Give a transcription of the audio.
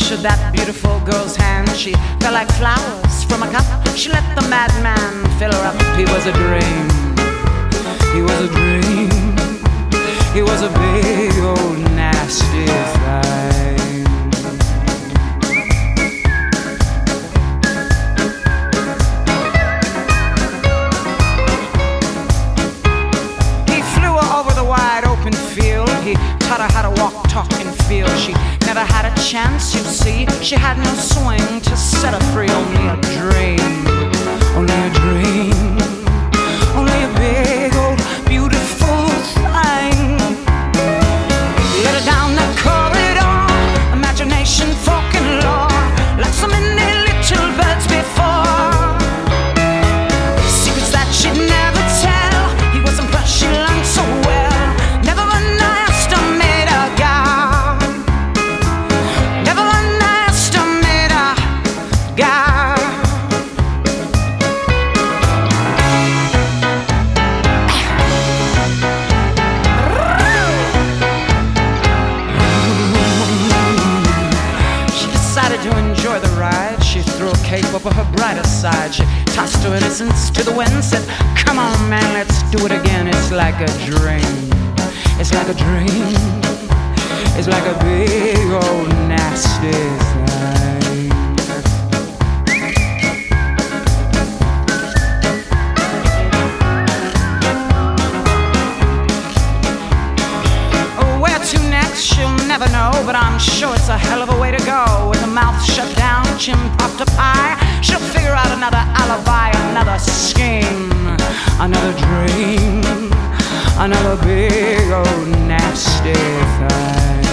touch of that beautiful girl's hand, she fell like flowers from a cup. She let the madman fill her up. He was a dream. He was a dream. He was a big old nasty thing. He flew her over the wide open field. He taught her how to walk, talk, and feel. She never had a chance, you see. She had no swing to set her free. Only a dream. Only a dream. Only a big old beautiful thing. Let her down the corridor, imagination, folk and lore, like so many little birds before. Secrets that she'd never tell. He was impressed, she learned so well. Never underestimate a guy. Never underestimate a guy. To enjoy the ride, she threw a cape over her brighter side. She tossed her innocence to the wind, said, "Come on, man, let's do it again." It's like a dream. It's like a dream. It's like a big old nasty thing. Oh, where to next, she'll never know, but I'm sure it's a hell of a way to go. With her mouth shut down, chin propped up high, she'll figure out another alibi, another scheme, another dream, another big old nasty thing.